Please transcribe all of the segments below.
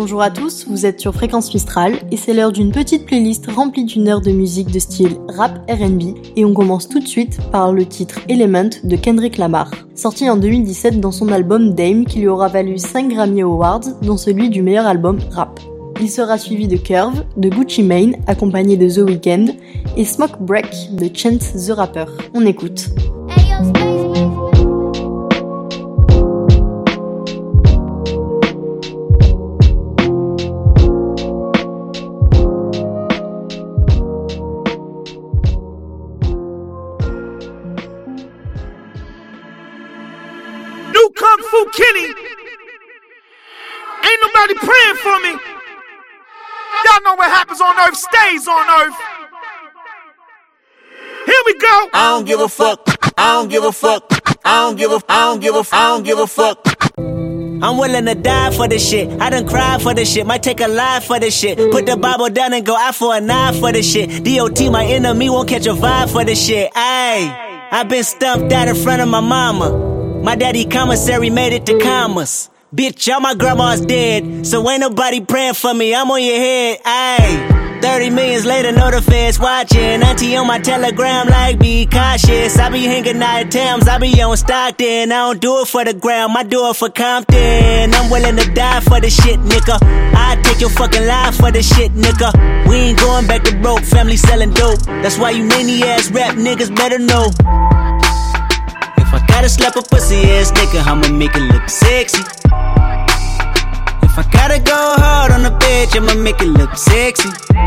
Bonjour à tous, vous êtes sur Fréquence Mistral et c'est l'heure d'une petite playlist remplie d'une heure de musique de style rap R&B et on commence tout de suite par le titre Element de Kendrick Lamar, sorti en 2017 dans son album Dame qui lui aura valu 5 Grammy Awards dont celui du meilleur album rap. Il sera suivi de Curve, de Gucci Mane accompagné de The Weeknd et Smoke Break de Chance the Rapper. On écoute. Kung Fu Kenny, ain't nobody praying for me. Y'all know what happens on earth stays on earth. Here we go. I don't give a fuck. I don't give a fuck. I don't give a fuck. I'm willing to die for this shit. I done cried for this shit. Might take a life for this shit. Put the Bible down and go out for a knife for this shit. DOT, my enemy, won't catch a vibe for this shit. Ayy, I been stumped out in front of my mama. My daddy commissary made it to commas. Bitch, all my grandma's dead, so ain't nobody praying for me, I'm on your head, ayy. 30 millions later, know the feds watching. Auntie on my telegram like, be cautious. I be hanging out at Thames, I be on Stockton. I don't do it for the gram, I do it for Compton. I'm willing to die for the shit, nigga. I take your fucking life for the shit, nigga. We ain't going back to broke, family selling dope. That's why you nanny ass rap niggas better know. If I gotta slap a pussy ass nigga, I'ma make it look sexy. If I gotta go hard on the bitch, I'ma make it look sexy.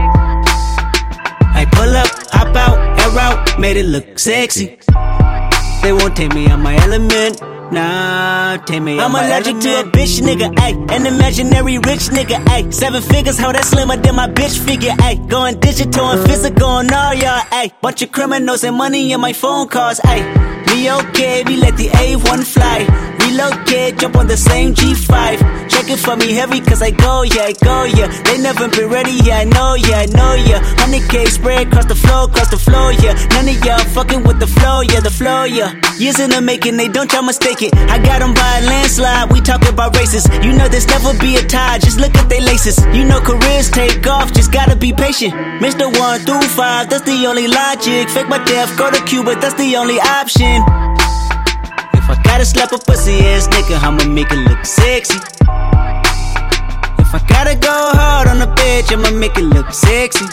I pull up, hop out, air out, made it look sexy. They won't take me out my element. Nah, take me out my element. I'm allergic to a bitch nigga, ayy. An imaginary rich nigga, ayy. 7 figures, how that slimmer than my bitch figure, ayy. Going digital and physical on all y'all, ayy. Bunch of criminals and money in my phone calls, ayy. We okay, we let the A1 fly. Relocate, jump on the same G5. Check it for me heavy, cause I go, yeah. They never been ready, yeah, I know, yeah. 100K spread across the floor, yeah. None of y'all fucking with the flow, yeah. Years in the making, they don't try mistake it. I got them by a landslide, we talking about races. You know there's never be a tie, just look at they laces. You know careers take off, just gotta be patient. Mr. 1 through 5, that's the only logic. Fake my death, go to Cuba, that's the only option. If I gotta slap a pussy ass nigga, I'ma make it look sexy. If I gotta go hard on a bitch, I'ma make it look sexy.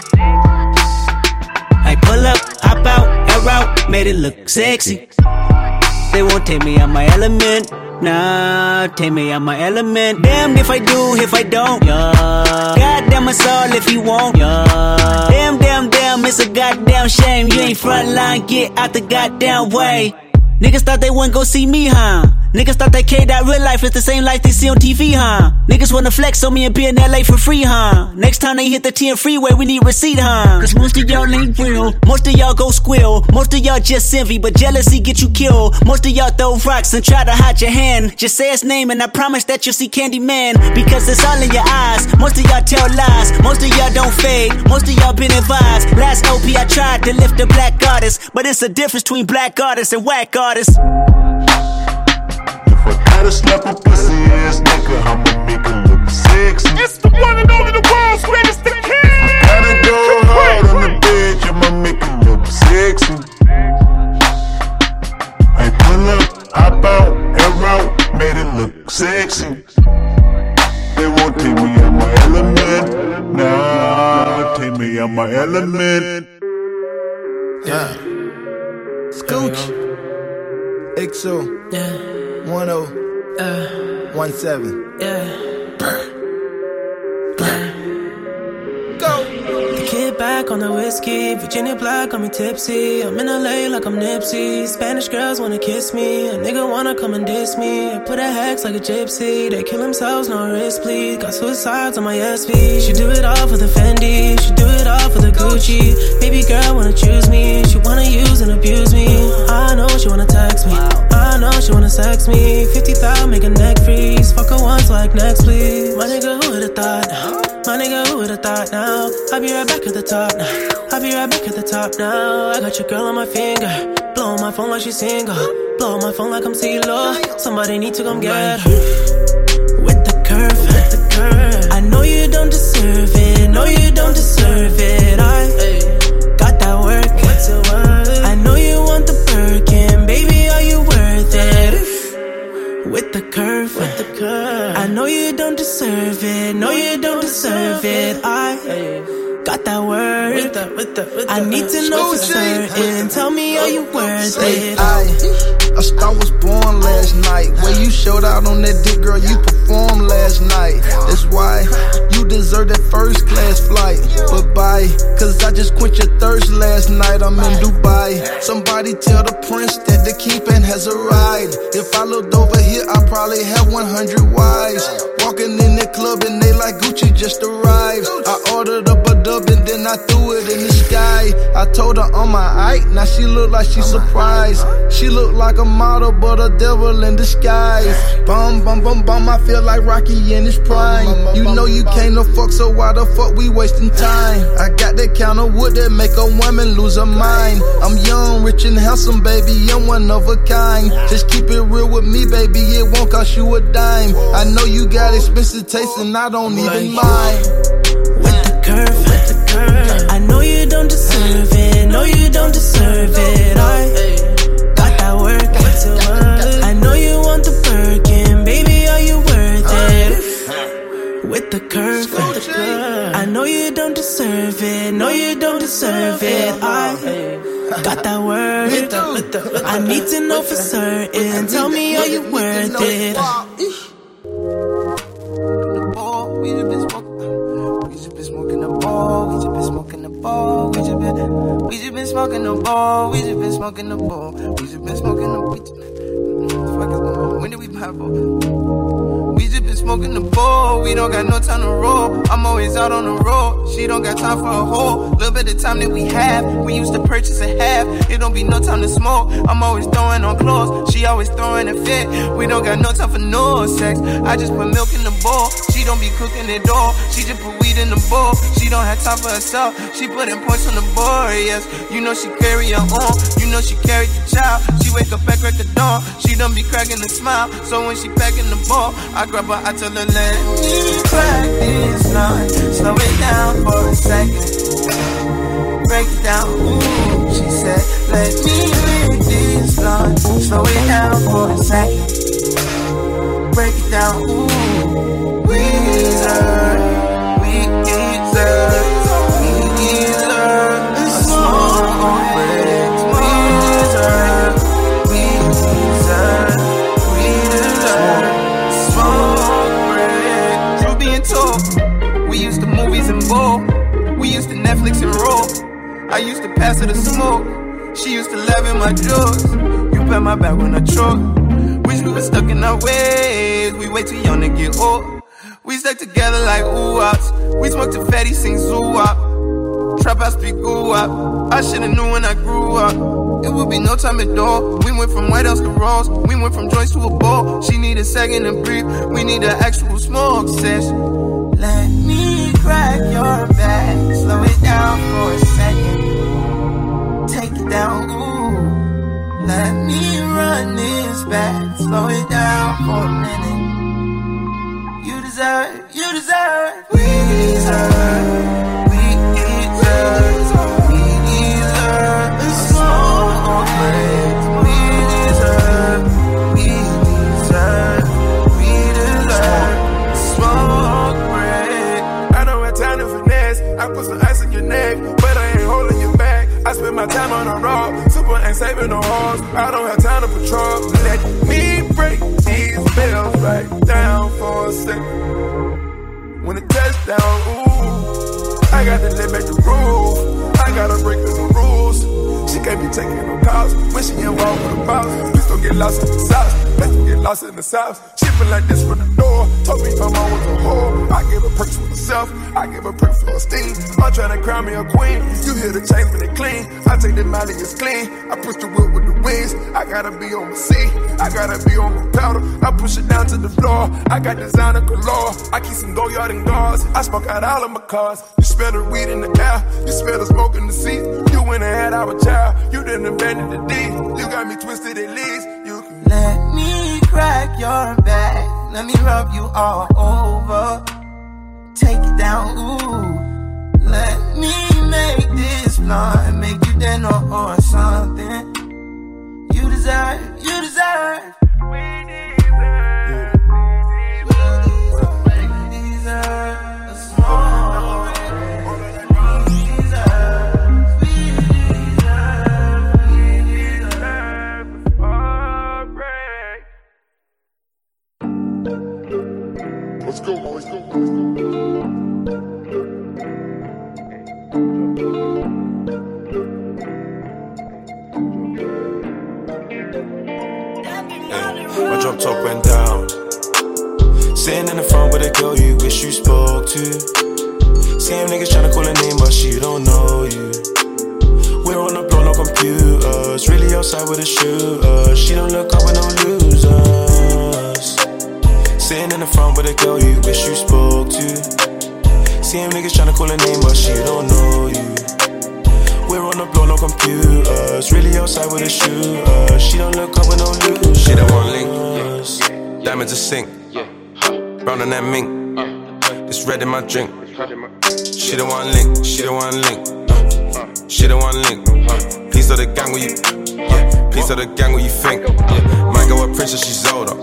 I pull up, hop out, air out, made it look sexy. They won't take me out my element. Nah, take me out my element. Damn if I do, if I don't, yeah. Goddamn us all if you won't, yeah. Damn, it's a goddamn shame. You ain't frontline, get out the goddamn way. Niggas thought they wouldn't go see me, huh? Niggas thought that K-Dot real life is the same life they see on TV, huh? Niggas wanna flex on me and be in LA for free, huh? Next time they hit the 10 freeway, we need receipt, huh? Cause most of y'all ain't real, most of y'all go squill. Most of y'all just envy, but jealousy get you killed. Most of y'all throw rocks and try to hide your hand. Just say his name and I promise that you'll see Candyman. Because it's all in your eyes, most of y'all tell lies. Most of y'all don't fade, most of y'all been advised. Last LP I tried to lift a black artist, but it's a difference between black artists and whack artists. If I gotta slap a pussy ass nigga, I'ma make it look sexy. It's the one and only, the world's greatest, the king. Gotta go hard on the bitch, I'ma make it look sexy. I pull up, hop out, air out, made it look sexy. They won't take me out my element. Nah, take me out my element. Yeah. Scooch. XO. Yeah. 1017. Go. The kid back on the whiskey, Virginia Black got me tipsy. I'm in LA like I'm Nipsey. Spanish girls wanna kiss me, a nigga wanna come and diss me. I put a hex like a gypsy, they kill themselves, no wrist bleed. Got suicides on my SV. She do it all for the Fendi, she do it all for the Gucci. Baby girl wanna choose me, she wanna use and abuse me. I know she wanna text me, I know she wanna sex me. 50,000 make a neck freeze, fuck her once like next please. My nigga, who would've thought? My nigga, who would've thought now? I'll be right back at the top now. I'll be right back at the top now. I got your girl on my finger, blow my phone like she's single, blow my phone like I'm CeeLo. Somebody need to come get her. With the curve, I know I know you don't deserve it. No, you don't deserve it. I got that word. I need to know for certain. Tell me, are you worth it? A star was born last night. Where you showed out on that dick, girl, you performed last night. That's why you deserve that first class flight. But bye, cause I just quenched your thirst last night. I'm in Dubai. Somebody tell the prince that the keeping has arrived. If I looked over here, I probably have 100 wives. Walking in the club and they like Gucci just arrived. I ordered up a dub and then I threw it in the sky. I told her on my eye, now she look like she surprised. She look like a model but a devil in disguise. Bum bum bum bum, I feel like Rocky in his prime. You know you can't no fuck, so why the fuck we wasting time? I got that kind of wood that make a woman lose her mind. I'm young, rich and handsome, baby, I'm one of a kind. Just keep it real with me, baby, it won't cost you a dime. I know you got expensive taste and I don't even mind. With the curve, I know you don't deserve it. No, you don't deserve it. I got that work. I know you want the Birkin, baby, are you worth it? With the curve, I know you don't deserve it. No, you don't deserve it. I got that word. I need to know for certain. Tell me, are you worth it? We just been smoking the ball. We just been smoking the ball. We just been smoking the ball. We just been smoking the ball. We just been smoking the ball. When did we pop up? We just been smoking the ball. We don't got no time to roll. I'm always out on the road. She don't got time for a whole little bit of time that we have. We used to purchase a half. It don't be no time to smoke. I'm always throwing on clothes. She always throwing a fit. We don't got no time for no sex. I just put milk in the bowl. She don't be cooking it all. She just put weed in the bowl. She don't have time for herself. She putting points on the board, yes. You know she carry her on. You know she carry the child. She wake up back at the dawn. She don't be cracking the smile. So when she packing the ball, I grab her, I tell her, let me crack this line. Slow it down for a second. Break it down, ooh. She said, let me read this line. Slow it down for a second. Break it down, ooh. We deserve a small break. We deserve small break. True being told, we used to movies and bowl. We used to Netflix and roll. I used to pass her the smoke. She used to laugh in my jokes. You pat my back when I choke. Wish we were stuck in our ways. We way too young to get old. We stuck together like ooh-wops. We smoked to fatty, sing zoo-wop. Trap, I speak ooh-wop. I should've knew when I grew up. It would be no time at all. We went from White House to Rolls. We went from joints to a bowl. She need a second to breathe. We need an actual smoke session. Let me crack your back. Slow it down for a second. Take it down, ooh. Let me run this back. Slow it down for a minute. You deserve, we deserve a small break. We deserve a small break. I don't have time to finesse. I put some ice in your neck, but I ain't holding you back. I spend my time on the road. Super ain't saving no hoes. I don't have time to patrol. Let me break these bells right down for a second. When the touchdown, ooh, I got to let back the roof. I gotta break the rules. She can't be taking no calls when she involved with a boss. Please don't get lost in the sauce. Let's get lost in the south. Shipping like this from the door. Told me come on with a whore. I give her perks for herself. I give her perks for her steam. I'm trying to crown me a queen. You hear the chains when they clean. I take the Molly, it's clean. I push the whip with the wings. I gotta be on my seat. I gotta be on my powder. I push it down to the floor. I got designer galore. I keep some Goyard and guards. I smoke out all of my cars. You smell the weed in the air. You smell the smoke in the seat. You went and had our child. You didn't abandon the D. You got me twisted at least. You can let me crack your back. Let me rub you all over. Take it down, ooh. Let me make this blunt. Make you dinner or something. You deserve. We deserve. Let's go, let's go. My drop top went down. Sitting in the front with a girl you wish you spoke to. Same niggas tryna call her name but she don't know you. We're on the block, no computers. Really outside with a shooter. She don't look up with no losers. Sitting in the front with a girl you wish you spoke to. Same niggas tryna call her name but she don't know you. We're on the block, no computers. Really outside with a shooter. She don't look up with no losers. She don't want link, yeah. Diamonds a sink, brown on that mink. It's red in my drink. She don't want link, she don't want link. She don't want link. Please tell the gang what you, yeah. Please tell the gang what you think. Yeah. Might go a princess, she's older.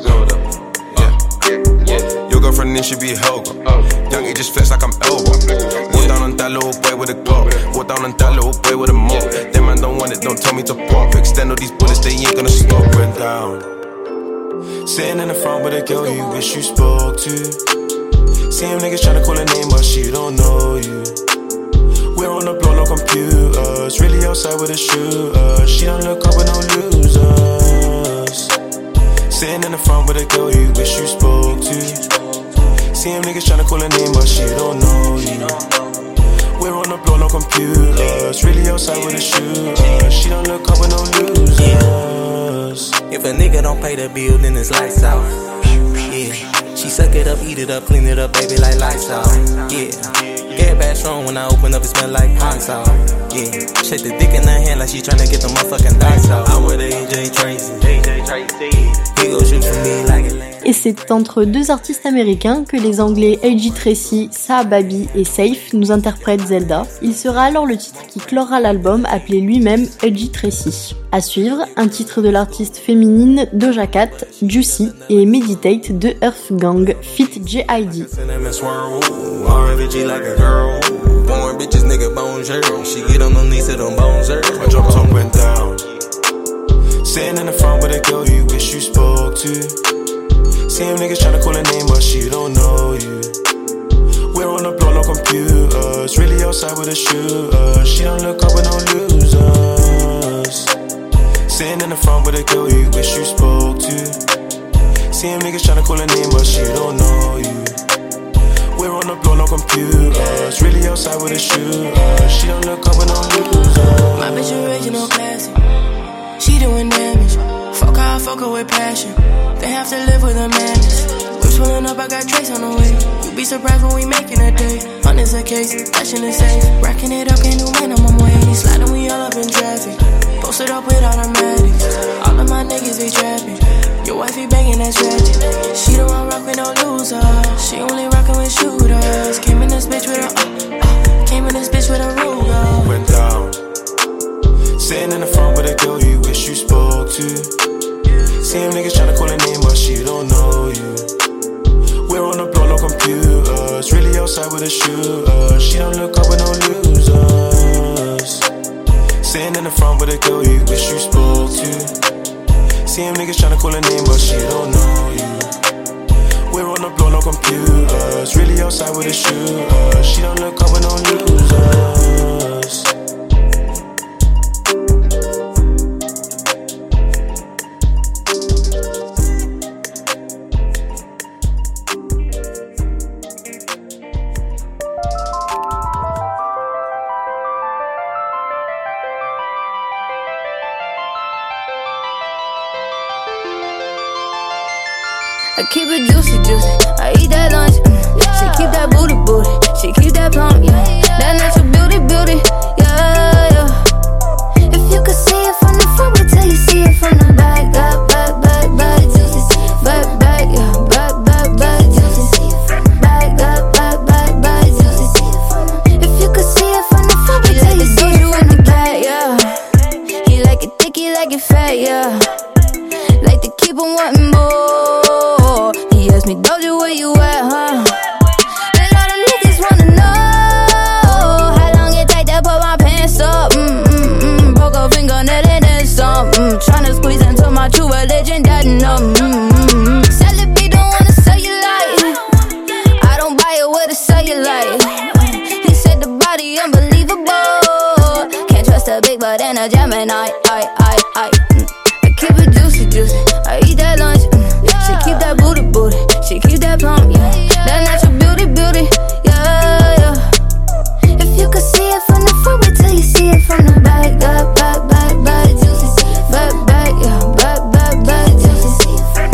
Yeah. Your girlfriend then should be Helga. Youngie just flex like I'm Elba. Walk down on that little boy with a Glock. Walk down on that little boy with a mop. Them man don't want it, don't tell me to pop. Extend all these bullets, they ain't gonna stop. Went down. Sitting in the front with a girl you wish you spoke to. Same niggas tryna call her name but she don't know you. We're on the block, no computers. Really outside with a shooter. She don't look up with no losers. Sitting in the front with a girl you wish you spoke to. Same niggas tryna call her name but she don't know you. We're on the block, no computers. Really outside with a shooter. She don't look up with no losers. If a nigga don't pay the bill, then it's lights out. Yeah, she suck it up, eat it up, clean it up, baby, like lights out. Yeah, get back strong when I open up, it smell like pine salt. Yeah, shake the dick in her hand like she tryna get the motherfucking lights out. I'm with AJ Tracy. He go shoot for me like a lamb. Et c'est entre deux artistes américains que les anglais AJ Tracey, Sa Baby et Safe nous interprètent Zelda. Il sera alors le titre qui clora l'album appelé lui-même AJ Tracey. À suivre, un titre de l'artiste féminine Doja Cat, Juicy et Meditate de Earth Gang feat. J.I.D. Sitting in the front with a girl you wish you spoke to. Same niggas tryna call her name but she don't know you. We're on the block, no computers. Really outside with a shooter. She don't look up with no losers. Sitting in the front with a girl you wish you spoke to. Same niggas tryna call her name but she don't know you. We're on the block, no computers. Really outside with a shooter. She don't look up with no losers. My bitch original classic. She doing damage. Fuck how I fuck her with passion. They have to live with a madness. Whips pulling up, I got trace on the way. You be surprised when we making a day. Hunters a case, flashing is safe. Racking it up, can't do minimum wage. Sliding we all up in traffic. Posted up with automatics. All of my niggas be trapping. Your wifey begging, that's tragic. She don't want rock with no loser. She only rockin' with shooters. Came in this bitch with a came in this bitch with a Ruger. Went down. Sitting in the front with a girl you wish you spoke to. Same niggas tryna call her name but she don't know you. We're on the block, no computers. Really outside with a shooter. She don't look up with no losers. Sitting in the front with a girl you wish you spoke to. Same niggas tryna call her name but she don't know you. We're on the block, no computers. Really outside with a shooter. She don't look up with no losers. I keep it juicy. I eat that lunch. She keep that booty. She keep that plump, yeah. and I keep it juicy. I eat that lunch. She keep that booty. She keep that plump, yeah. That natural beauty, yeah. If you could see it from the front, wait till you see it from the back, back, juicy. Back, yeah, back, juicy.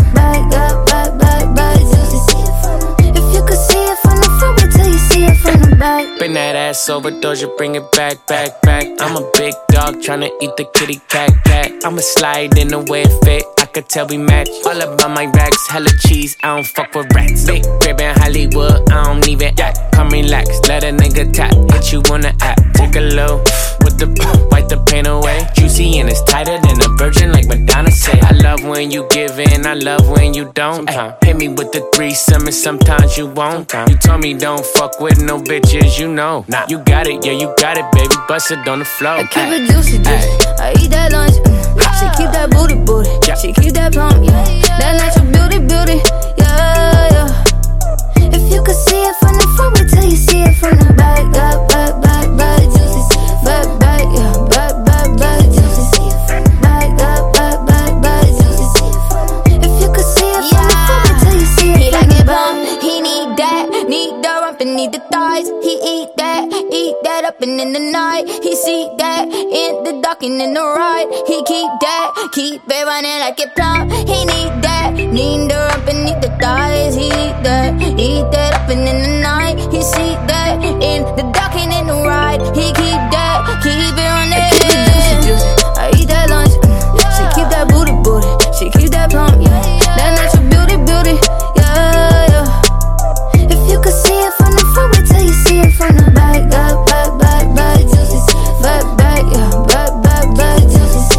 Back, juicy. If you could see it from the front, wait till you see it from the back. Bend that ass over, Doja, bring it back. I'm a big dog tryna eat the kitty cat. I'ma slide in the way it fit. I could tell we match. All about my racks, hella cheese. I don't fuck with rats. Big crib in Hollywood, I don't even act. Come relax, let a nigga tap. Hit you on the app, take a low with the wipe the pain away. Juicy and it's tighter than a virgin, like Madonna say. I love when you give in, I love when you don't. Hit me with the threesome and sometimes you won't. You told me don't fuck with no bitches, you know. You got it, yeah, you got it, baby. Bust it on the floor. I keep it juicy. I eat that lunch. She keep that booty. She keep that plump, yeah. That natural beauty, yeah. If you could see it from the front, wait till you see it from the back, back, juicy. Back, yeah, back, juicy. Back, juicy. If you could see it from the front, wait till you see it. He like it bump, he need the rump and need the thighs. He eat that up and in the night. He see that in the dark and in the ride. He keep it running like it plump. He need the rump and need the thighs. He eat that up and in the night. He see that in the dark and in the ride. He keep it running. I keep it juicy. I eat that lunch. She keep that booty. She keep that plump, yeah. That natural beauty, yeah. If you could see it from the front, wait till you see it from the back, back, juicy. Back, yeah, back, juicy.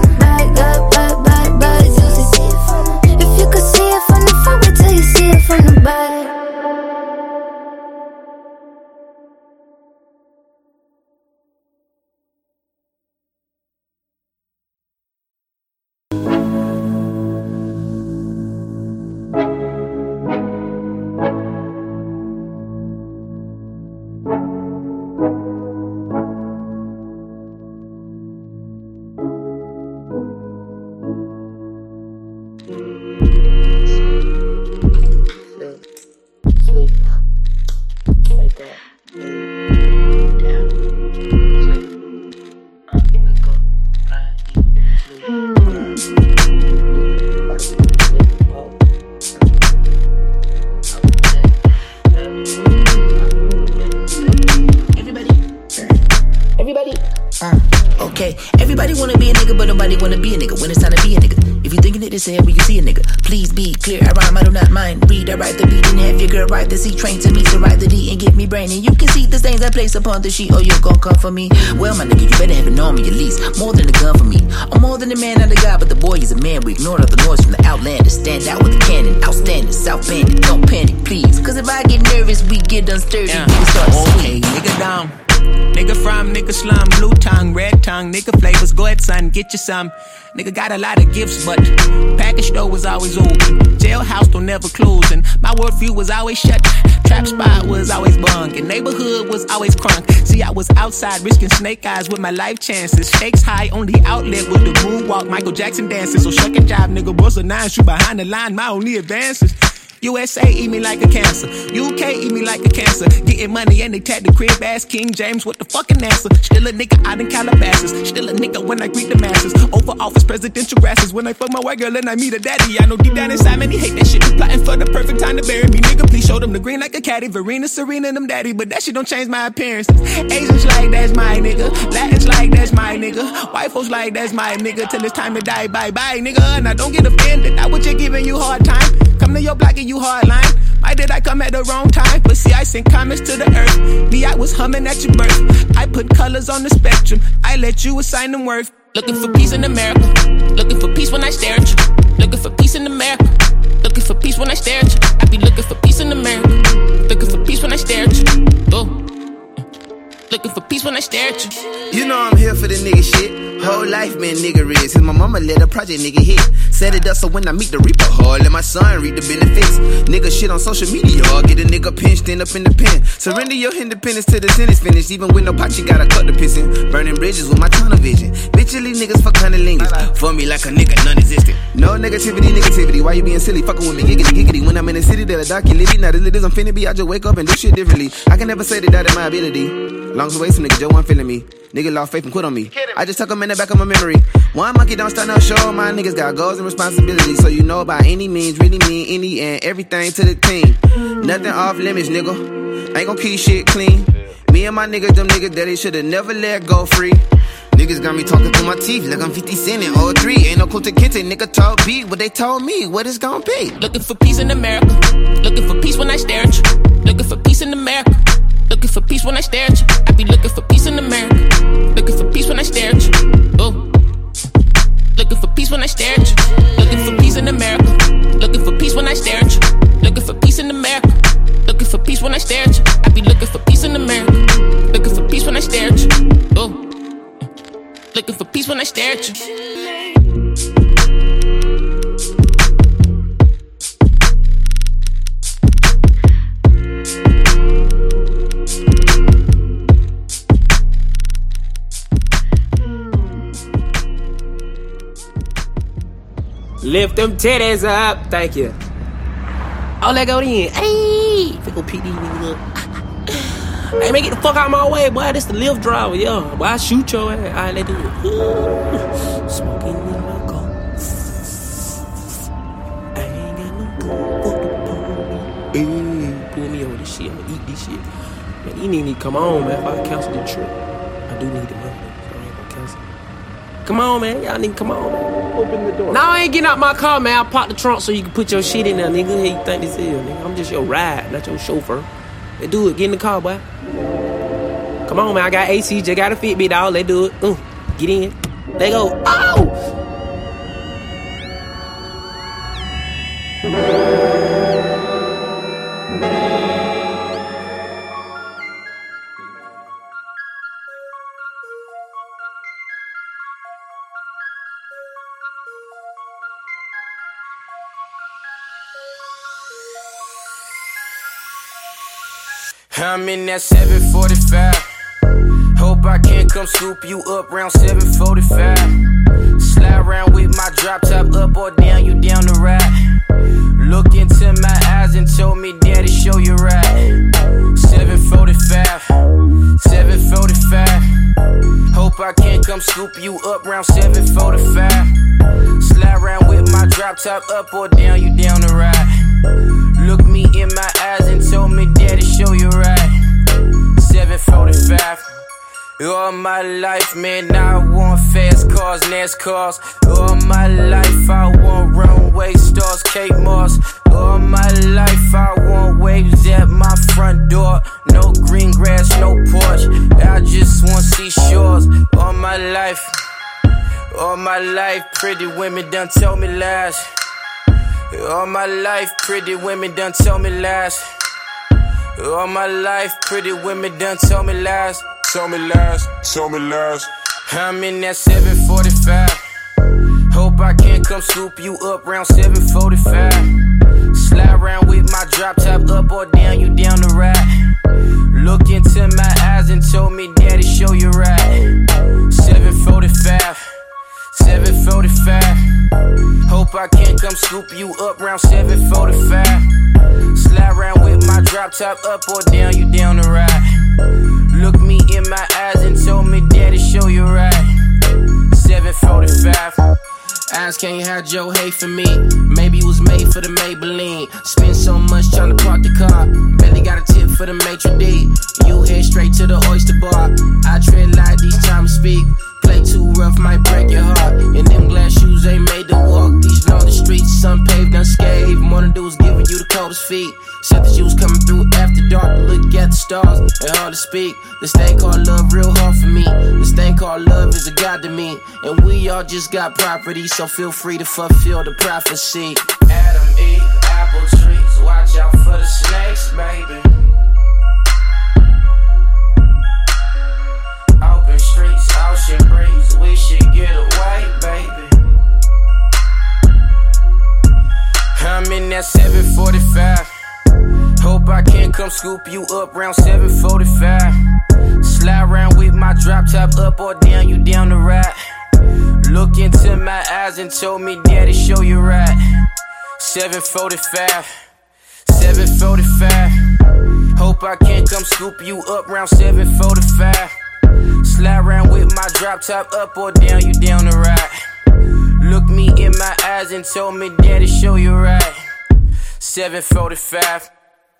Back, juicy. If you could see it from the front, wait till you see it from the back. Okay, everybody wanna be a nigga, but nobody wanna be a nigga when it's time to be a nigga. If you thinking it is here, we can see a nigga. Please be clear, I rhyme, I do not mind. Read, I write the beat and have your girl write the C. Train to me, so write the D and get me brain. And you can see the stains I place upon the sheet, or you gon' come for me. Well, my nigga, you better have an army at least. More than a gun for me. I'm more than a man, not a guy, but the boy is a man. We ignore all the noise from the outlanders. Stand out with a cannon, outstanding, South Bandit. Don't panic, please. Cause if I get nervous, we get unsturdy. We start to okay, nigga down. Nigga from, nigga slum, blue tongue, red tongue, nigga flavors, go ahead son, get you some. Nigga got a lot of gifts, but package store was always open. Jailhouse don't never close, and my worldview was always shut. Trap spot was always bunk, and neighborhood was always crunk. See, I was outside risking snake eyes with my life chances. Stakes high, only outlet was the moonwalk, Michael Jackson dances. So shuck and jive, nigga, boss a 9, shoot behind the line, my only advances. USA eat me like a cancer. UK eat me like a cancer. Getting money and they tag the crib ass King James with the fucking answer. Still a nigga out in Calabasas. Still a nigga when I greet the masses. Over office presidential grasses. When I fuck my white girl and I meet her daddy. I know deep down inside man he hate that shit. Plotting for the perfect time to bury me. Nigga please show them the green like a caddy. Verena, Serena, them daddy. But that shit don't change my appearance. Asians like that's my nigga. Latins like that's my nigga. White folks like that's my nigga. Till it's time to die, bye bye nigga. And I don't get offended. I was just giving you hard time. Come to your block and you hardline. Why did I come at the wrong time? But see, I sent comments to the earth. Me, I was humming at your birth. I put colors on the spectrum. I let you assign them worth. Looking for peace in America. Looking for peace when I stare at you. Looking for peace in America. Looking for peace when I stare at you. I be looking for peace in America. Looking for peace when I stare at you. Oh. Looking for peace when I stare at you. You know I'm here for the nigga shit. Whole life been nigga rich. Since my mama let a project nigga hit. Set it up so when I meet the reaper hard, let my son reap the benefits. Nigga shit on social media, get a nigga pinched, end up in the pen. Surrender your independence till the sentence finished. Even with no pot, you gotta cut the pissin'. Burning bridges with my tunnel vision. Bitchily niggas fuck cunnilingus. For me like a nigga non-existent. No negativity. Why you being silly? Fuckin' with me, giggity. When I'm in the city, that a dark you litty. Not as lit as I'm finna be. I just wake up and do shit differently. I can never say that is my ability. Long as way some nigga Joe wasn't feeling me. Nigga lost faith and quit on me. I just tuck him in the back of my memory. One monkey don't start no show. My niggas got goals and responsibilities. So you know by any means, really mean any and everything to the team. Nothing off limits, nigga. Ain't gon' keep shit clean. Me and my niggas, them niggas that they should've never let go free. Niggas got me talking through my teeth like I'm 50 Cent in 03. Ain't no Kunta Kinte, nigga told beat what they told me, what it's gon' be. Looking for peace in America. Looking for peace when I stare at you. Looking for peace in America. Looking for peace when I stare at you. I be looking for peace in America. Looking for peace when I stare at you. Oh. Looking for peace when I stare at you. Looking for peace in America. Looking for peace when I stare at you. Looking for peace in America. Looking for peace when I stare at you. I be looking for peace in America. Looking for peace when I stare at you. Oh. Looking for peace when I stare at you. Lift them titties up, thank you. Oh, let go in. Hey, go pick these niggas up. Hey, man, get the fuck out of my way, boy. This the lift driver, yo. Boy, I shoot your ass. Alright, let's do it. Ooh. Smoking in my car. I ain't got no gun. Fuck the pole. Hey, pull me over this shit. I'ma eat this shit. Man, you need to come on, man. If I cancel the trip, I do need the money. So I ain't gonna cancel. Come on, man. Y'all need to come on, man. Open the door. No, I ain't getting out my car, man. I pop the trunk so you can put your shit in there, nigga. Hey, you think this is, nigga? I'm just your ride, not your chauffeur. Let's do it. Get in the car, boy. Come on, man. I got AC. Just got a Fitbit, dog. Let's do it. Get in. Let go. Oh! I'm in that 745. Hope I can come scoop you up round 745. Slide around with my drop top up or down, you down the ride. Look into my eyes and told me, Daddy, show you right. 745, 745. Hope I can come scoop you up round 745. Slide around with my drop top up or down, you down the ride. Look me in my eyes and told me, Daddy, show you right. 745. All my life, man, I want fast cars, NASCARs. All my life, I want runway stars, Kate Moss. All my life, I want waves at my front door. No green grass, no porch. I just want seashores. All my life, pretty women done told me lies. All my life, pretty women done told me lies. All my life, pretty women done told me lies. Tell me lies, tell me lies. I'm in that 745. Hope I can come scoop you up round 745. Slide around with my drop top up or down, you down the ride. Look into my eyes and told me, Daddy, show you right. 745, 745. Hope I can come scoop you up round 745. Slide around with my drop top up or down, you down the ride. Look me in my eyes and told me, Daddy, show you right. 745. Eyes can't hide your hate for me. Maybe it was made for the Maybelline. Spend so much trying to park the car. Barely got a tip for the maitre d'. You head straight to the oyster bar. I tread light each time I speak. Play too rough, might break your heart. And them glass shoes ain't made to walk. These lonely streets, sun paved, unscathed. Morning dews giving you the coldest feet. Said that you was coming through after dark to look at the stars. Ain't hard to speak. This thing called love real hard for me. This thing called love is a god to me. And we all just got property, so feel free to fulfill the prophecy. Adam, Eve, apple trees. Watch out for the snakes, baby. Open streets, ocean breeze. We should get come scoop you up round 7:45. Slide around with my drop top up or down, you down the ride. Look into my eyes and told me, Daddy, show you right. 7:45, 7:45. Hope I can come scoop you up round 7:45. Slide around with my drop top up or down, you down the ride. Look me in my eyes and told me, Daddy, show you right. 7:45.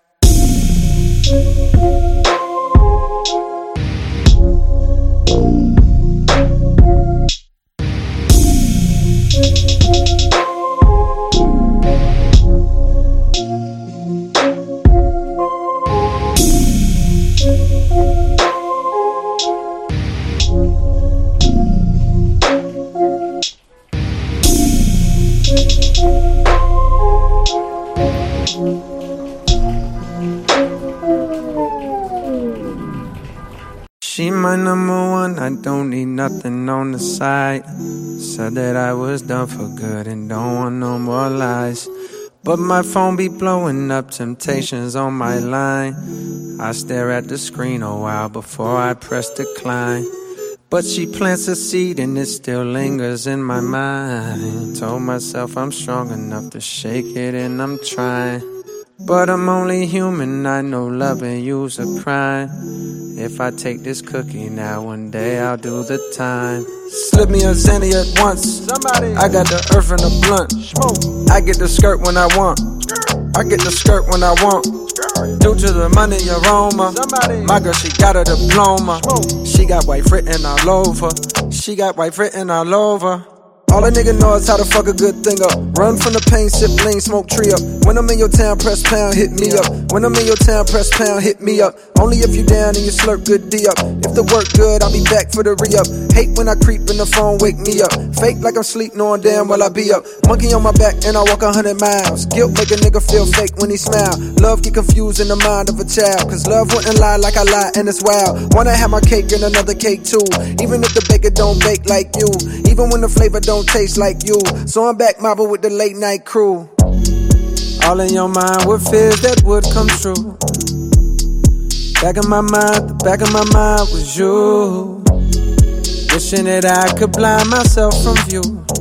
She my number one, I don't need nothing on the side. Said that I was done for good and don't want no more lies. But my phone be blowing up, temptations on my line. I stare at the screen a while before I press decline. But she plants a seed and it still lingers in my mind. Told myself I'm strong enough to shake it and I'm trying. But I'm only human, I know loving you's a crime. If I take this cookie now, one day I'll do the time. Slip me a Xanny at once. I got the earth and the blunt. I get the skirt when I want. I get the skirt when I want. Due to the money aroma, my girl, she got a diploma. She got white written all over. She got white written all over. All a nigga know is how to fuck a good thing up. Run from the pain, sip lean, smoke tree up. When I'm in your town, press pound, hit me up. When I'm in your town, press pound, hit me up. Only if you down and you slurp good D up. If the work good, I'll be back for the re-up. Hate when I creep in the phone, wake me up. Fake like I'm sleep, knowing damn well I be up. Monkey on my back and I walk 100 miles. Guilt make a nigga feel fake when he smile. Love get confused in the mind of a child. Cause love wouldn't lie like I lie and it's wild. Wanna have my cake and another cake too. Even if the baker don't bake like you. Even when the flavor don't taste like you. So I'm back mobbing with the late night crew. All in your mind with fears that would come true. Back in my mind, the back of my mind was you. Wishing that I could blind myself from view.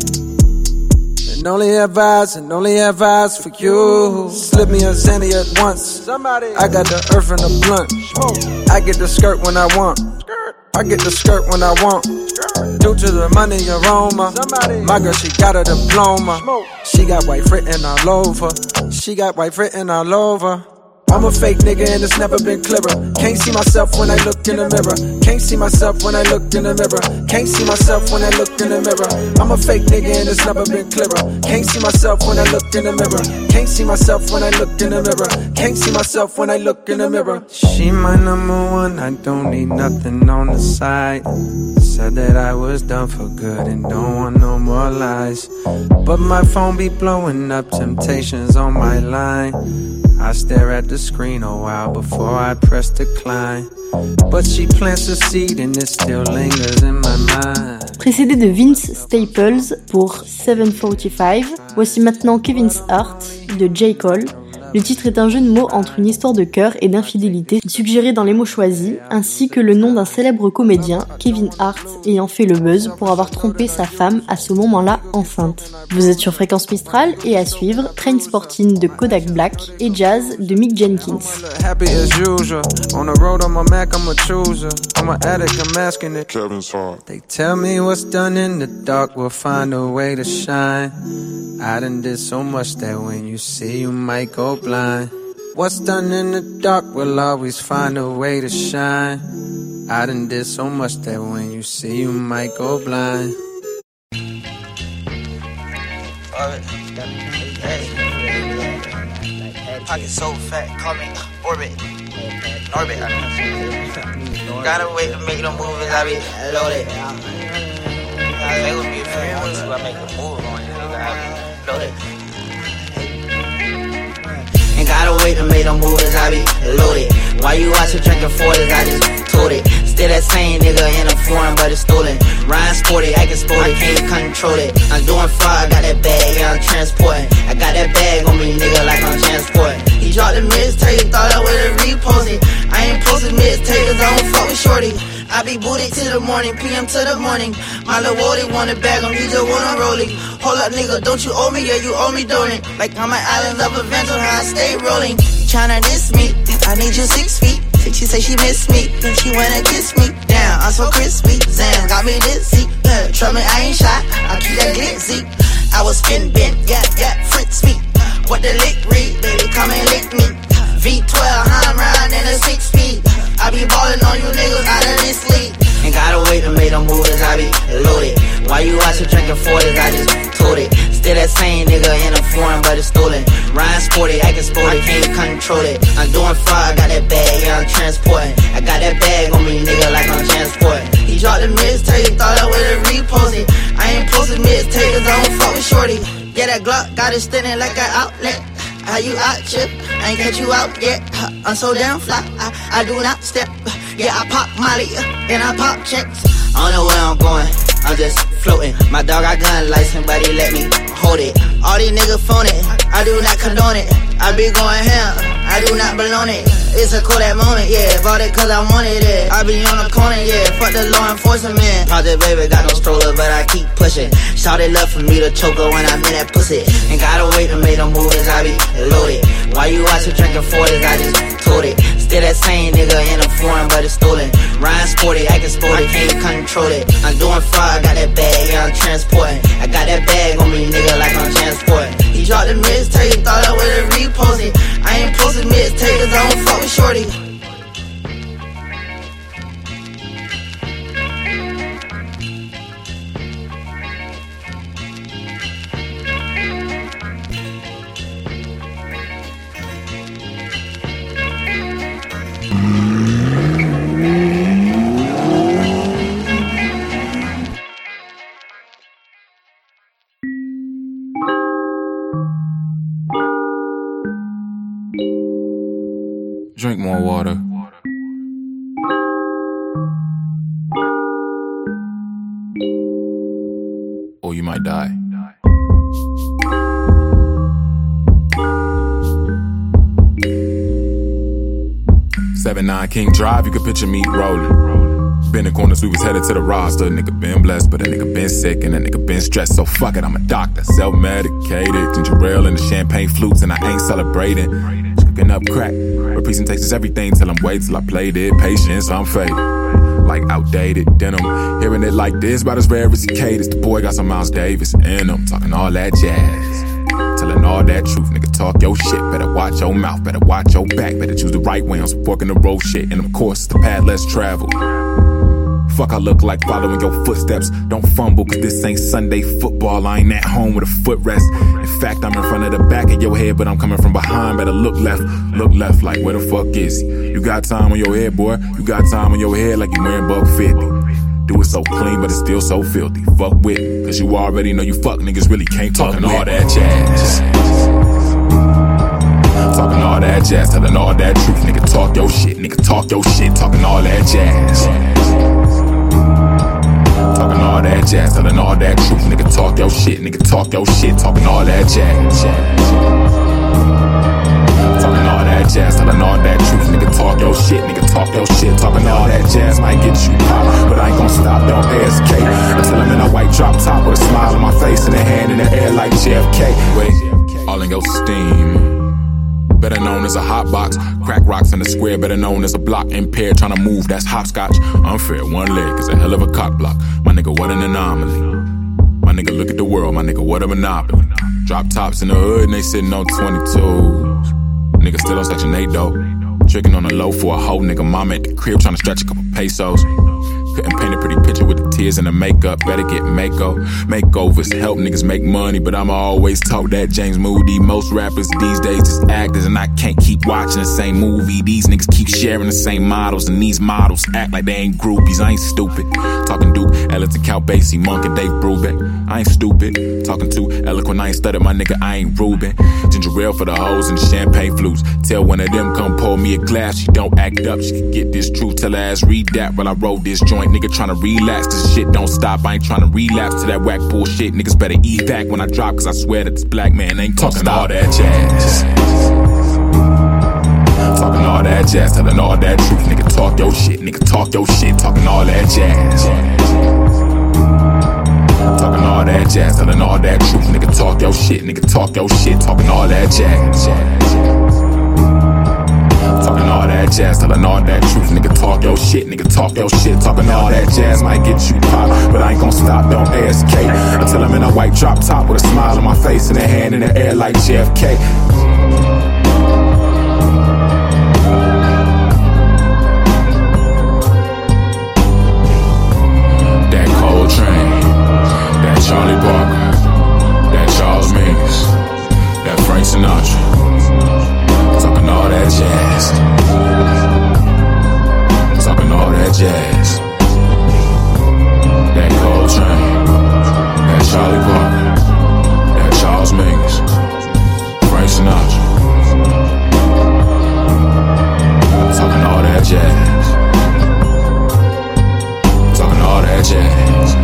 And only have eyes for you. Slip me a Xanny at once. I got the earth and the blunt. I get the skirt when I want. I get the skirt when I want. Due to the money aroma, my girl, she got a diploma. She got white written all over. She got white written all over. I'm a fake nigga and it's never been clearer. Can't see myself when I look in the mirror. Can't see myself when I look in the mirror. Can't see myself when I look in the mirror. I'm a fake nigga and it's never been clearer. Can't see myself when I look in the mirror. Can't see myself when I look in the mirror. Can't see myself when I look in the mirror. She my number one, I don't need nothing on the side. Said that I was done for good and don't want no more lies. But my phone be blowing up, temptations on my line. I stare at the screen a while before I press decline. But she plants a seed and it still lingers in my mind. Précédé de Vince Staples pour 7:45, voici maintenant Kevin's Heart de J. Cole. Le titre est un jeu de mots entre une histoire de cœur et d'infidélité suggérée dans les mots choisis, ainsi que le nom d'un célèbre comédien, Kevin Hart, ayant fait le buzz pour avoir trompé sa femme à ce moment-là enceinte. Vous êtes sur Fréquence Mistral et à suivre Trainspotting de Kodak Black et Jazz de Mick Jenkins. Happy as usual. On the road on my Mac, I'm a chooser. I'm an addict, I'm asking it. Kevin's Heart. They tell me what's done in the dark will find a way to shine. I done did so much that when you see you might go blind. What's done in the dark will always find a way to shine. I done did so much that when you see you might go blind. Pocket so fat, call me Orbit. Orbit. Gotta wait to make them movies, I be loaded. They would be a few months I make a move on it, nigga. I be loaded. Ain't gotta wait to make them movies, I be loaded. Why you out here drinking 40s, I just told it. Still that same nigga in a foreign, but it's stolen. Ryan sporty, acting sporty, can't control it. I'm doing fraud, got that bag, yeah, I'm transporting. I got that bag on me, nigga, like I'm transporting. He dropped the mixtape, thought I would've reposted. I ain't posting mixtape, cause I don't fuck with shorty. I be booted till the morning, PM to the morning. My little Wody want a bag on, he just wanna roll it. Hold up, nigga, don't you owe me? Yeah, you owe me, don't it? Like I'm an island of adventure, how I stay rolling. Tryna diss me, I need you 6 feet. She say she miss me, then she wanna kiss me. Damn, I'm so crispy, Zan got me dizzy. Trust me, I ain't shot, I keep that glitzy. I was spin bent, yeah, Fritz me. What the lick read, baby, come and lick me. V12, I'm riding in a 6-speed. I be ballin' on you niggas out of this league. Ain't gotta wait to make them moves, I be loaded. Why you watchin' drinking 40s, I just told it. Still that same nigga in a foreign, but it's stolen. Ryan sporty, acting sporty, can't control it. I'm doing fraud, got that bag, yeah, I'm transporting. I got that bag on me, nigga, like I'm transporting. He dropped the mixtape, thought I would've reposted. I ain't posted mixtape, cause I don't fuck with shorty. Yeah, that Glock got it standing like an outlet. How you out, chip? I ain't catch you out yet. I'm so damn fly, I do not step. Yeah, I pop Molly, and I pop checks. I don't know where I'm going, I'm just floating. My dog got gun license, but he let me hold it. All these niggas phone it, I do not condone it. I be going ham, I do not belong it. It's a cool that moment, yeah. Bought it cause I wanted it. I be on the corner, yeah. Fuck the law enforcement. Project baby got no stroller, but I keep pushing. Shawty love for me to choke her when I'm in that pussy. Ain't gotta wait to make them movies, I be loaded. Why you watchin' drinking 40s, I just told it. Still that same nigga in a foreign, but it's stolen. Ryan sporty, acting sporty, can't control it. I'm doing fraud, got that bag, yeah, I'm transporting. I got that bag on me, nigga, like I'm transporting. He dropped the mixtape, thought I would've reposted. I ain't posted mixtape, cause I don't fuck with shorty. Drink more water. Or you might die. Seven 9 King Drive, you can picture me rolling. Been in corners, we was headed to the roster. Nigga been blessed, but a nigga been sick and a nigga been stressed. So fuck it, I'm a doctor, self-medicated. Ginger ale and the champagne flutes, and I ain't celebrating. Cooking up crack, representations everything. Till I'm wait till I played it. Patience, I'm faded. Like outdated denim. Hearing it like this, about as rare as he caters. The boy got some Miles Davis in him. Talking all that jazz. Telling all that truth, nigga, talk your shit. Better watch your mouth, better watch your back. Better choose the right way on some fork in the road shit. And of course, it's the path less traveled. Fuck, I look like following your footsteps. Don't fumble, cause this ain't Sunday football. I ain't at home with a footrest. In fact, I'm in front of the back of your head, but I'm coming from behind. Better look left like where the fuck is he? You got time on your head, boy. You got time on your head like you wearing buck 50. Do it so clean, but it's still so filthy. Fuck with, cause you already know you fuck niggas really can't talk all that jazz. Talking all that jazz, telling all that truth. Nigga, talk your shit, nigga, talk your shit. Talking all that jazz. Talking all that jazz, telling all that truth. Nigga, talk your shit, nigga, talk your shit. Talking all that jazz. Talking all that jazz, telling all that truth. Nigga, talk your shit, nigga, talk your shit. Talking all that jazz might get you pop, but I ain't gon' stop, don't ASK. Until I'm in a white drop top with a smile on my face and a hand in the air like JFK. Wait, all in your steam. Better known as a hot box. Crack rocks in the square, better known as a block impaired. Tryna move, that's hopscotch. Unfair, one leg is a hell of a cock block. My nigga, what an anomaly. My nigga, look at the world, my nigga, what a monopoly. Drop tops in the hood and they sitting on 22s. Nigga still on Section 8 though. Tricking on the low for a hoe, nigga. Mama at the crib tryna stretch a couple pesos. Couldn't paint a pretty picture with the tears and the makeup. Better get makeovers. Help niggas make money, but I'ma always talk that James Moody. Most rappers these days just actors, and I can't keep watching the same movie. These niggas keep sharing the same models, and these models act like they ain't groupies. I ain't stupid. Talking Duke, Ellington, Cal Basie, Monk, and Dave Brubeck. I ain't stupid. Talking too eloquent, I ain't studied, my nigga, I ain't Ruben. Ginger ale for the hoes and the champagne flutes. Tell one of them come pour me a glass. She don't act up, she can get this truth. Tell her ass read that while I roll this joint. Nigga tryna relax, this shit don't stop. I ain't tryna relapse to that whack bullshit. Niggas better eat back when I drop, cause I swear that this black man ain't talking all that jazz. Talking all that jazz, telling all that truth. Nigga talk your shit, nigga talk your shit. Talking all that jazz. Talking all that jazz, telling all that truth. Nigga talk your shit, nigga talk your shit. Talking all that jazz. Talking all that jazz, telling all that truth. Nigga talk your shit, nigga talk your shit. Talking all that jazz might get you popped, but I ain't gon' stop, don't ASK. Until I'm in a white drop top with a smile on my face and a hand in the air like JFK. That Coltrane, that Charlie Parker, that Charles Mingus, that Frank Sinatra. Talking all that jazz. Talking all that jazz. That Coltrane, that Charlie Parker, that Charles Mingus, Frank Sinatra. Talking all that jazz. Talking all that jazz.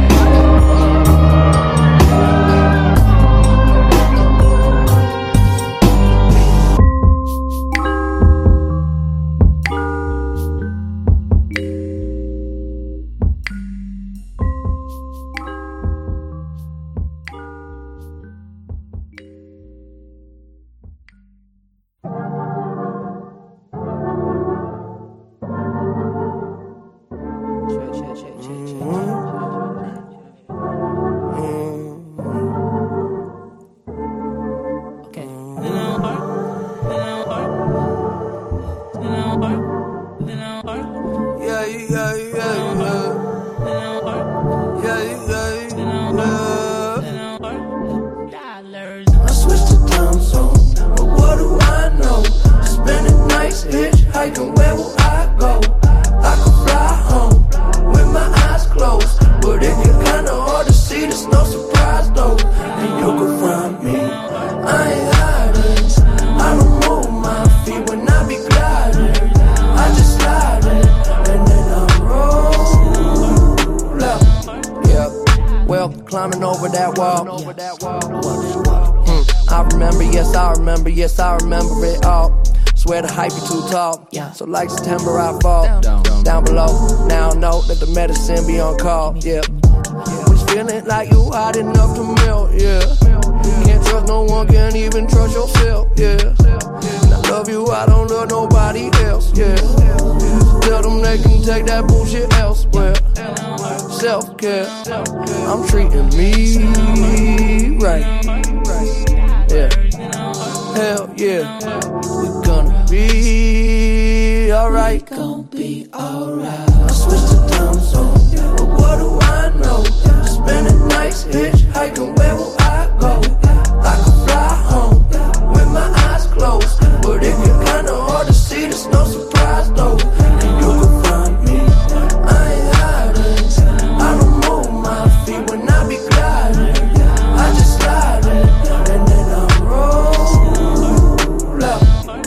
So like September I fall down below. Now I know that the medicine be on call. Yeah, was feeling like you hot enough to melt. Yeah, can't trust no one, can't even trust yourself. Yeah, and I love you, I don't love nobody else. Yeah, tell them they can take that bullshit elsewhere. Self-care, I'm treating me right. Yeah, hell yeah, we gonna be alright. Gon' be alright. I switched to time zone, but what do I know? Spending nights hitchhiking, where will I go? I could fly home with my eyes closed, but it get kinda hard to see. There's no surprise though, and you can find me. I ain't hiding. I don't move my feet when I be gliding. I just slide in, and then I roll up.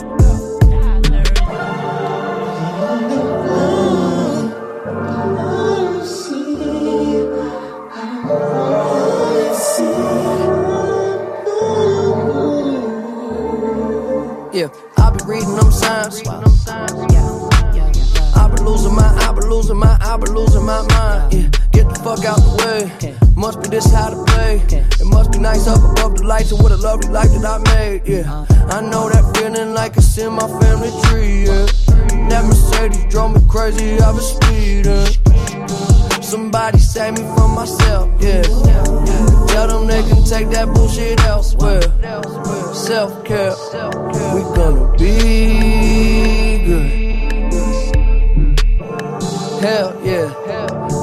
Yeah, I be reading them signs. I be losing my mind. Yeah, get the fuck out the way. Must be this how to play. It must be nice up above the lights and what a lovely life that I made. Yeah, I know that feeling like it's in my family tree. Yeah, that Mercedes drove me crazy. I was speeding. Somebody save me from myself. Yeah, tell them they can take that bullshit elsewhere. Self-care, we gonna be good. Hell yeah,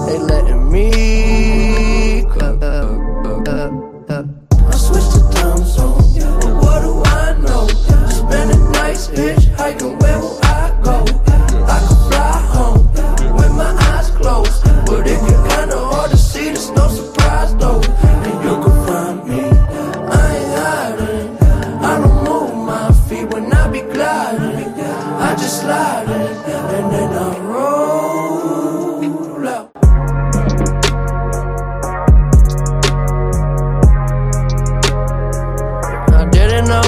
right and then I roll out. I didn't know.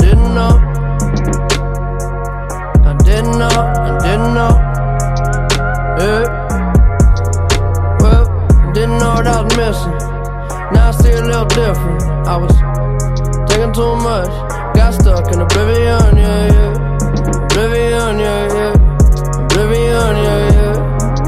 Yeah. Well, didn't know what I was missing. Now I see a little different. I was taking too much. Got stuck in oblivion, yeah, yeah. Oblivion, yeah, yeah. Oblivion, yeah, yeah.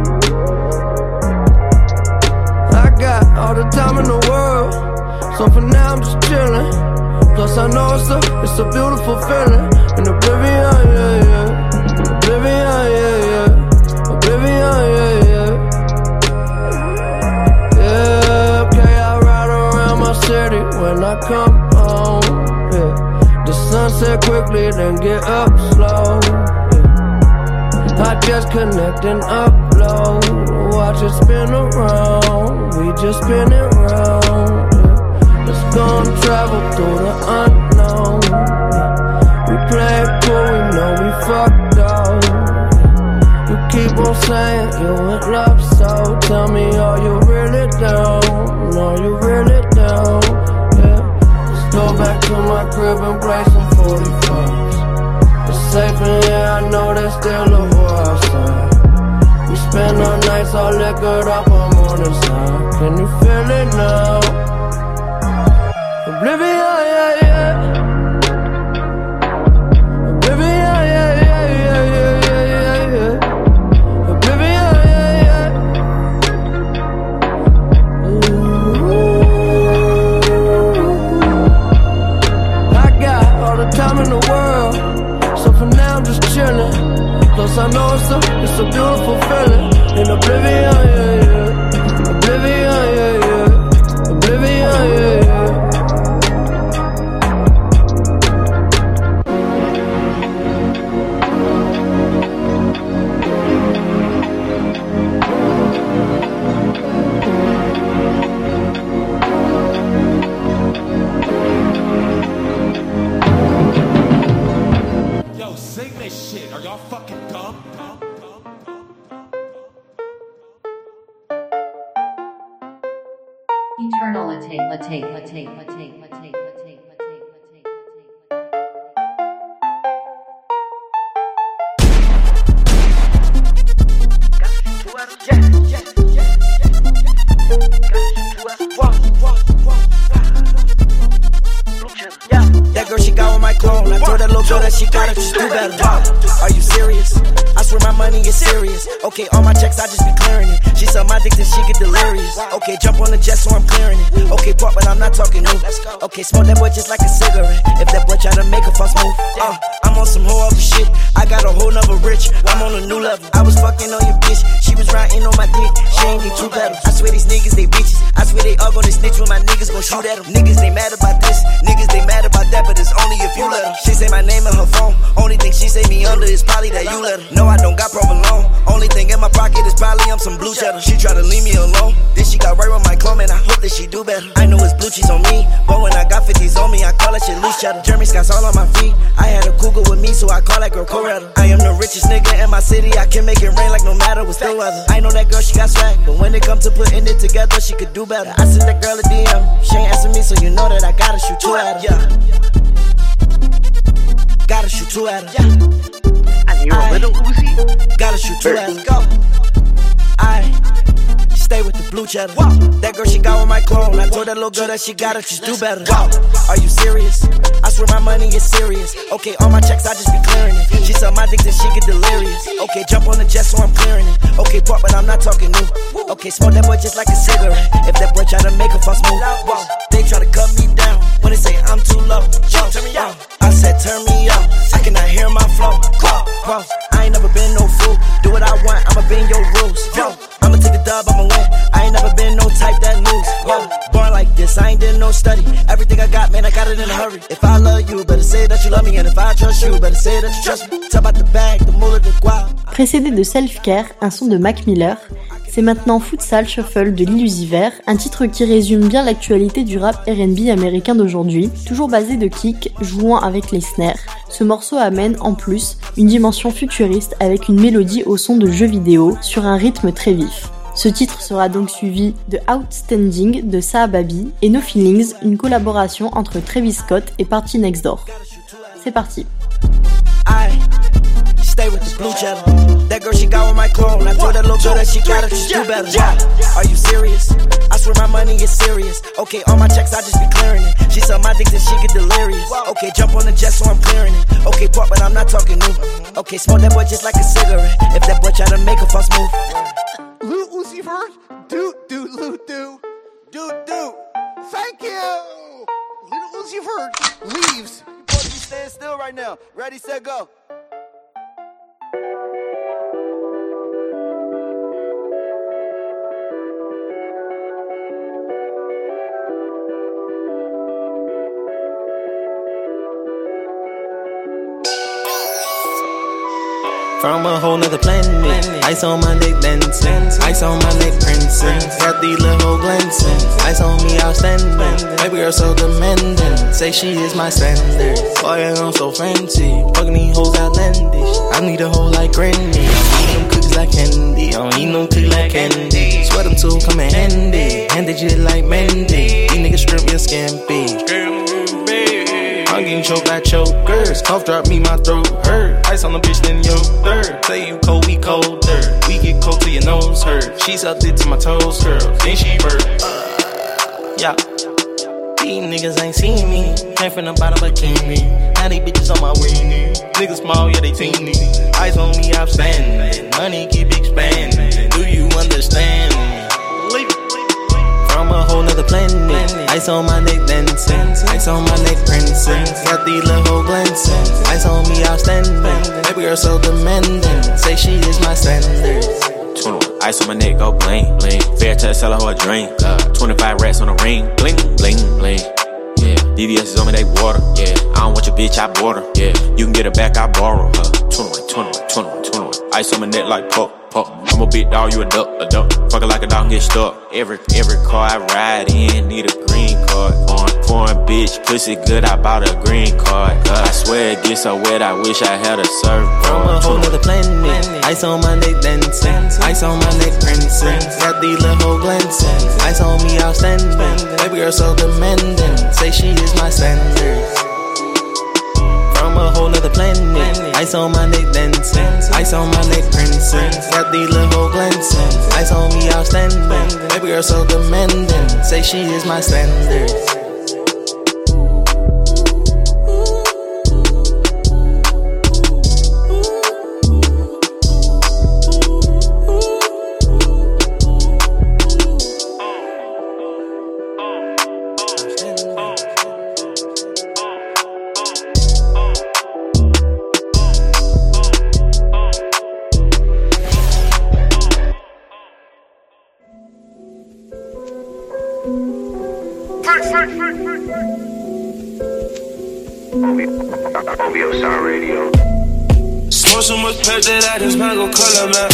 I got all the time in the world, so for now I'm just chilling. Plus I know it's a beautiful feeling. In oblivion, yeah, yeah. Oblivion, yeah, yeah. Oblivion, yeah, yeah. Yeah, okay, I ride around my city when I come home, yeah. The sunset quickly, then get up slow, yeah. I just connect and upload. Watch it spin around, we just spin it round, yeah. Let's go and travel through the unknown, yeah. We play it cool, we know we fucked up. You keep on saying you in love, so tell me, are you really down? Are you really down? Yeah. Let's go back to my crib and play some 45s. It's safe in here, I know there's still a war outside. We spend our nights all liquored up on morning side. Can you feel it now? Oblivion, yeah, yeah. Oblivion, yeah, yeah, yeah, yeah, yeah, yeah, yeah. Oblivion, yeah, yeah. Ooh. I got all the time in the world, so for now I'm just chilling. Plus I know it's a beautiful feeling. In oblivion, yeah, yeah. Oblivion, yeah, yeah. Oblivion, yeah, yeah. Yo, sing this shit. Are y'all fucking dumb? Eternality. That girl, she got on my clone. I told that little girl that she got it, just do better. Are you serious? I swear my money is serious. Okay, all my checks, I just be clearing it. She suck my dick till she get delirious. Okay, jump on the jet so I'm clearing it. Okay, pop, but I'm not talking new. Okay, smoke that boy just like a cigarette. If that boy try to make a false move, I'm on some whole other shit. I got a whole nother rich. I'm on a new level. I was fucking on your bitch. She was riding on my dick. She ain't need two pedals. I swear these niggas, they bitches. I swear they all gonna snitch when my niggas gon' shoot at them. Niggas, they mad about this. Niggas, they mad about that, but it's only if you let them. She say my name in her phone. Only thing she say me under is probably that you let her. No, I don't got provolone. Only thing in my pocket is probably some blue cheddar. She try to leave me alone. Then she got right with my clone, man. I hope that she do better. I know it's blue cheese on me, but when I got 50s on me, I call that shit loose cheddar. Jeremy Scott's all on my feet. I had a cougar with me, so I call that girl Coretta. I am the richest nigga in my city. I can make it rain like no matter what's the weather. I know that girl, she got swag, but when it come to putting it together, she could do better. I sent that girl a DM. She ain't answer me, so you know that I gotta shoot two at her. Yeah. Gotta shoot two at her. Yeah. And you're a little Uzi. Gotta shoot two at her. Go. I stay with the blue cheddar. Wow. That girl, she got with my clone. I told that little girl that she gotta just do better. Wow. Are you serious? I swear my money is serious. Okay, all my checks, I just be clearing it. She suck my dick till she get delirious. Okay, jump on the jet so I'm clearing it. Okay, pop, but I'm not talking new. Okay, smoke that boy just like a cigarette. If that boy try to make a false move, wow. They try to cut me down when they say I'm too low. Turn me out. I said turn me up. I cannot hear my flow. Bro, I ain't never been no fool. Do what I want, I'ma bend your rules. Yo, I'ma take the dub, I'ma win. I ain't never been no type that lose. Yo, born like this, I ain't did no study. Everything I got, man, I got it in a hurry. If I love you, better say that you love me. And if I trust you, better say that you trust me. Talk about the bag, the moolah, the guap. Précédé de Self Care, un son de Mac Miller, C'est maintenant Futsal Shuffle de l'Illusiver, un titre qui résume bien l'actualité du rap R&B américain d'aujourd'hui, toujours basé de kicks, jouant avec les snares. Ce morceau amène, en plus, une dimension futuriste avec une mélodie au son de jeux vidéo, sur un rythme très vif. Ce titre sera donc suivi de Outstanding de Saa Baby et No Feelings, une collaboration entre Travis Scott et Party Next Door. C'est parti. Stay with the blue jello. That girl, she got with my clone. I told that little girl that she got it, just do better. Yeah. Are you serious? I swear my money is serious. Okay, all my checks, I just be clearing it. She suck my dick, then she get delirious. Okay, jump on the jet, so I'm clearing it. Okay, pop, but I'm not talking new. Okay, smoke that boy just like a cigarette. If that boy try to make a false move. Lil Uzi Vert, do. Thank you. Lil Uzi Vert leaves. You stand still right now. Ready, set, go. From a whole nother planet, ice on my neck dancing, ice on my neck prancing, got these little hoes glancing, ice on me outstanding, baby girl so demanding, say she is my standard, boy I'm so fancy, fucking these hoes outlandish, I need a hoe like Granny, I don't eat them cookies like candy, I don't eat no cookies like candy, sweat them too come in handy just like Mandy, these niggas strip me a scampi. I'm getting choked by chokers. Cough drop me, my throat hurt. Ice on the bitch, then yo third. Say you cold, we colder. We get cold till your nose hurt. She sucked it to my toes, girl. Then she burst. Yeah. These niggas ain't seen me. Came from the bottom bikini. Now these bitches on my weenie. Niggas small, yeah, they teeny. Ice on me, outstanding. Money keep expanding. Do you understand? From a whole nother planet. Ice on my neck dancing, ice on my neck prancing, got these little hoes glancing, ice on me outstanding, baby girl so demanding, say she is my standard. 21, ice on my neck, go bling, bling. Fair to sell her a drink. 25 rats on the ring, bling, bling, bling. Yeah, DVS is on me, they water. Yeah, I don't want your bitch, I bought her. Yeah, you can get her back, I borrow her. 21. Ice on my neck like pop. I'm a big dog, you a duck. Fuck it like a dog, get stuck. Every car I ride in need a green card. Foreign bitch, pussy good, I bought a green card. I swear it gets so wet, I wish I had a surfboard. From a whole nother planet, ice on my neck dancing, ice on my neck prancing, got these little hoes glancing, ice on me outstanding, baby girl so demanding, say she is my standard. From a whole nother planet, ice on my neck dancing, ice on my neck prancing, got these little hoes glancing, ice on me outstanding, baby girl so demanding, say she is my standard. Smoke so much pep that I just might go color map.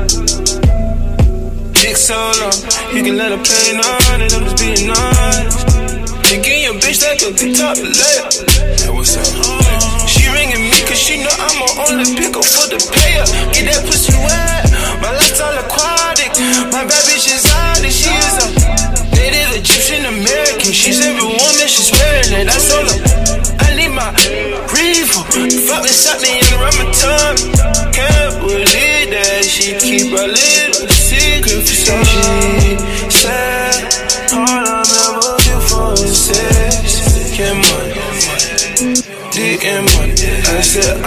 Dick so long, you can let her play on it, I'm just being honest. You get your bitch that could be top of layup. Hey, what's up? She ringing me cause she know I'm her only pick up for the payer. Get that pussy wet, my lifestyle aquatic. My bad bitch is out and she is a native Egyptian American. She's every woman, she's wearing it, that's all up. I need my reefer. Fuck me, suck me and run my tongue. Can't believe that she keep a little secret for some shit. Said all I'm ever do for is sex. Dick and money, dick and money. I said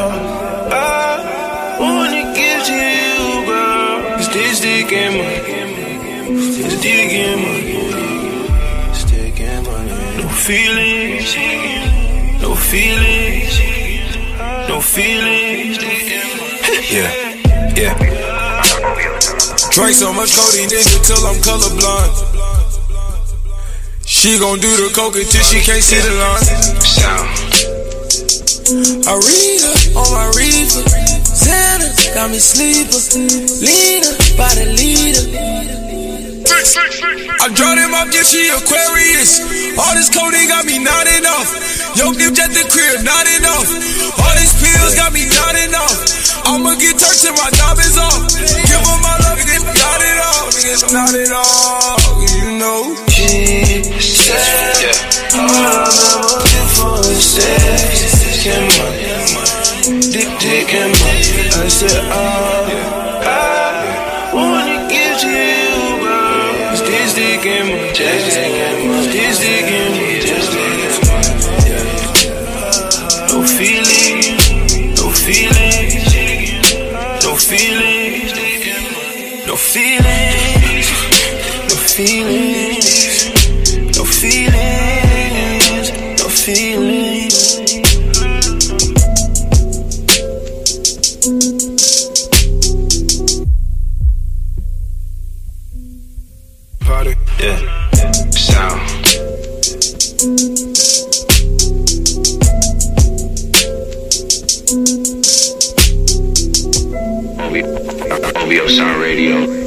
I wanna give to you, girl. It's this dick and money. It's dick and money. It's dick and money. No feelings. No feelings, no feelings. Yeah. Drink so much codeine till I'm colorblind. She gon' do the coke until she can't see the line. I read her on my reefer. Sinners got me sleeper, leaner by the leader. I drowned him off, yeah, she Aquarius. All this codeine got me nodding off. Yo, gift at the crib, not enough. All these pills got me nodding off. I'ma get turned till my job is off. Give them my love, niggas not it all. Niggas not it all, you know. She said, all I'm ever looking for is sex and money. Dick and money. I said, I wanna give to you, girl. It's this dick and money. This dick and money. This dick and money. This dick and money. No feeling, no feelings, no feelings, no feelings, no feelings, no feelings, no feelings. Party, yeah, sound. OVO Sound Radio.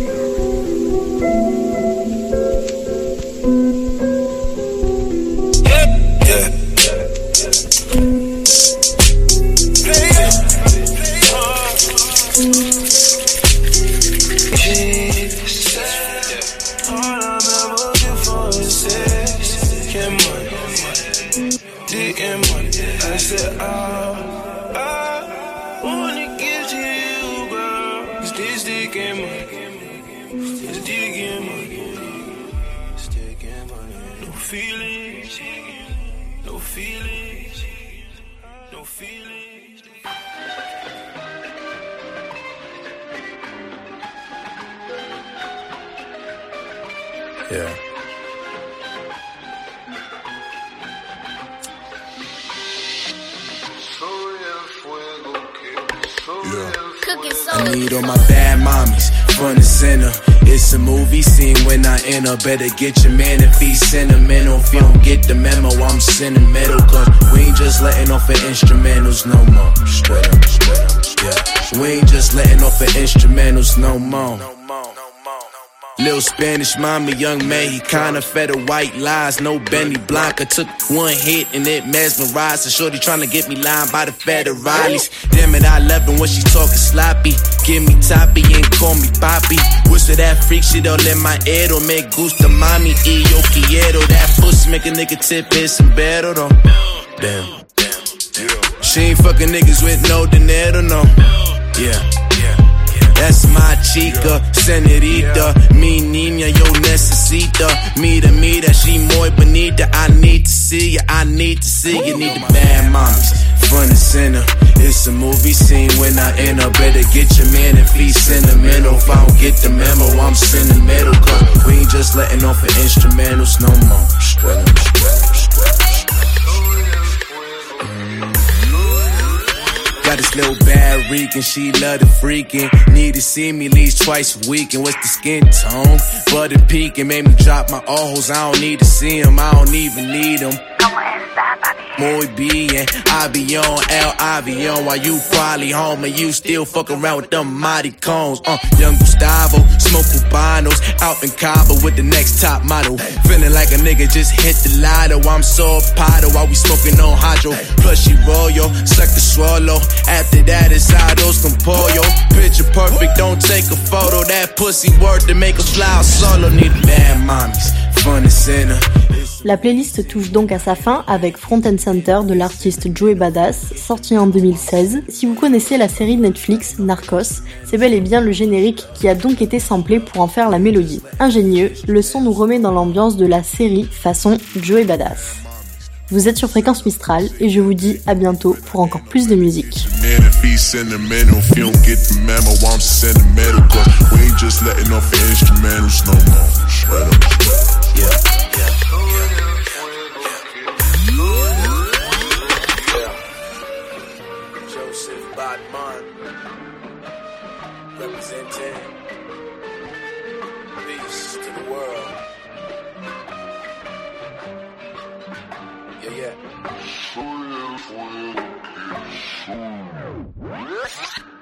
Yeah. I need all my bad mommies, front and center. It's a movie scene when I enter. Better get your man if he's sentimental. If you don't get the memo, I'm sentimental. Cause we ain't just letting off of instrumentals no more. Straight up, yeah. We ain't just letting off of instrumentals no more. Little Spanish mommy, young man, he kinda fed her white lies. No Benny Blanca, took one hit and it mesmerized. A shorty tryna get me lined by the federales. Damn it, I love him when she talking sloppy. Give me toppy and call me poppy. Whisper that freak shit all in my ear. Don't make gusta mami y yo quiero. That pussy make a nigga tip his sombrero though. Damn. She ain't fucking niggas with no dinero, no. Yeah. That's my chica, senorita. Mi niña, yo necesita. Mira, she muy bonita. I need to see ya, I need to see ya. Need the bad moms, front and center. It's a movie scene when I enter. Better get your man if he's sentimental. If I don't get the memo, I'm sentimental. Cause we ain't just letting off of instrumentals no more. Got this little bad reeking, she love the freaking. Need to see me at least twice a week. And what's the skin tone? Butter peeking, made me drop my ojos. I don't need to see them, I don't even need them. Muy bien, I be on El Avion while you probably home and you still fuck around with them mighty cones. Young Gustavo, smoke Cubanos, out in Cabo with the next top model. Feeling like a nigga just hit the lotto. I'm so pato while we smoking on hydro. Plus she royal, suck the swallow. After that it's ados con pollo. Picture perfect, don't take a photo. That pussy worth to make a fly solo. Need bad mommies, front and center. La playlist touche donc à sa fin avec Front and Center de l'artiste Joey Badass, sorti en 2016. Si vous connaissez la série Netflix Narcos, c'est bel et bien le générique qui a donc été samplé pour en faire la mélodie. Ingénieux, le son nous remet dans l'ambiance de la série façon Joey Badass. Vous êtes sur Fréquence Mistral et je vous dis à bientôt pour encore plus de musique. Representing peace to the world. Yeah.